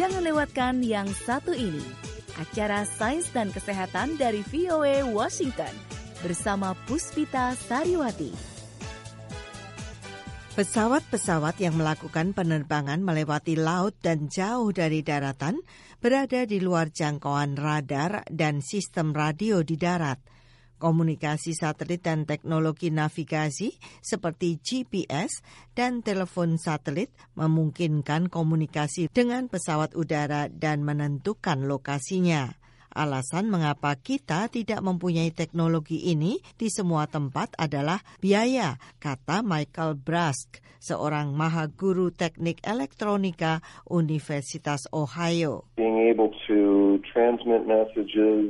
Jangan lewatkan yang satu ini, acara Sains dan Kesehatan dari VOA Washington bersama Puspita Sariwati. Pesawat-pesawat yang melakukan penerbangan melewati laut dan jauh dari daratan berada di luar jangkauan radar dan sistem radio di darat. Komunikasi satelit dan teknologi navigasi seperti GPS dan telepon satelit memungkinkan komunikasi dengan pesawat udara dan menentukan lokasinya. Alasan mengapa kita tidak mempunyai teknologi ini di semua tempat adalah biaya, kata Michael Brask, seorang mahaguru teknik elektronika Universitas Ohio. Being able to transmit messages.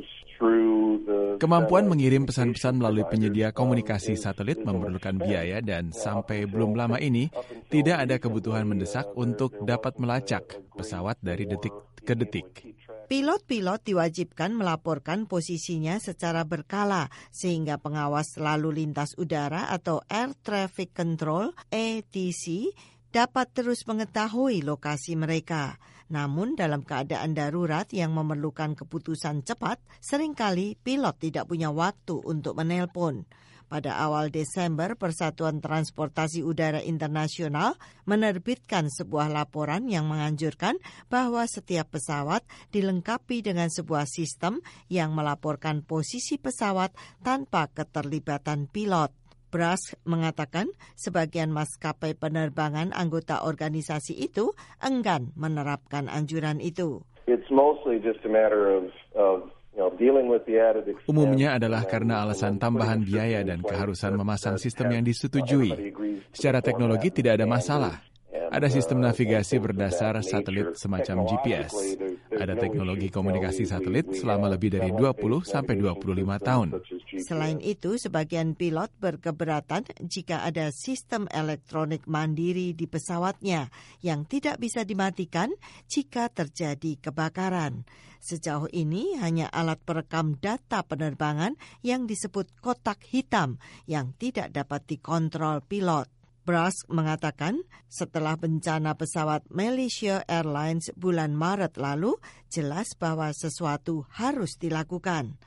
Kemampuan mengirim pesan-pesan melalui penyedia komunikasi satelit memerlukan biaya dan sampai belum lama ini tidak ada kebutuhan mendesak untuk dapat melacak pesawat dari detik ke detik. Pilot-pilot diwajibkan melaporkan posisinya secara berkala sehingga pengawas lalu lintas udara atau Air Traffic Control (ATC) dapat terus mengetahui lokasi mereka. Namun dalam keadaan darurat yang memerlukan keputusan cepat, seringkali pilot tidak punya waktu untuk menelpon. Pada awal Desember, Persatuan Transportasi Udara Internasional menerbitkan sebuah laporan yang menganjurkan bahwa setiap pesawat dilengkapi dengan sebuah sistem yang melaporkan posisi pesawat tanpa keterlibatan pilot. Brask mengatakan sebagian maskapai penerbangan anggota organisasi itu enggan menerapkan anjuran itu. It's mostly just a matter of dealing with the added expense. Umumnya adalah karena alasan tambahan biaya dan keharusan memasang sistem yang disetujui. Secara teknologi tidak ada masalah. Ada sistem navigasi berdasar satelit semacam GPS. Ada teknologi komunikasi satelit selama lebih dari 20 sampai 25 tahun. Selain itu, sebagian pilot berkeberatan jika ada sistem elektronik mandiri di pesawatnya yang tidak bisa dimatikan jika terjadi kebakaran. Sejauh ini hanya alat perekam data penerbangan yang disebut kotak hitam yang tidak dapat dikontrol pilot. Brask mengatakan setelah bencana pesawat Malaysia Airlines bulan Maret lalu, jelas bahwa sesuatu harus dilakukan.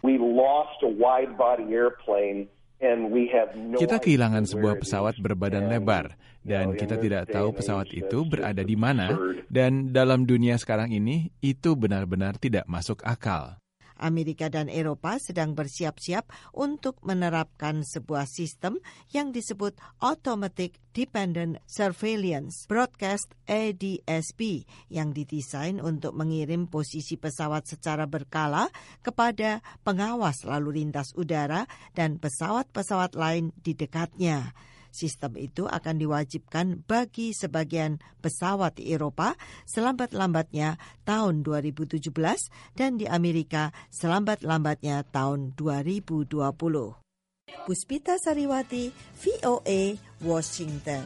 Kita kehilangan sebuah pesawat berbadan lebar dan kita tidak tahu pesawat itu berada di mana dan dalam dunia sekarang ini itu benar-benar tidak masuk akal. Amerika dan Eropa sedang bersiap-siap untuk menerapkan sebuah sistem yang disebut Automatic Dependent Surveillance Broadcast ADS-B yang didesain untuk mengirim posisi pesawat secara berkala kepada pengawas lalu lintas udara dan pesawat-pesawat lain di dekatnya. Sistem itu akan diwajibkan bagi sebagian pesawat di Eropa selambat-lambatnya tahun 2017 dan di Amerika selambat-lambatnya tahun 2020. Puspita Sariwati, VOA, Washington.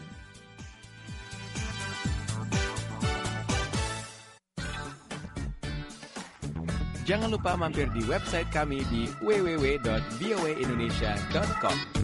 Jangan lupa mampir di website kami di www.voaindonesia.com.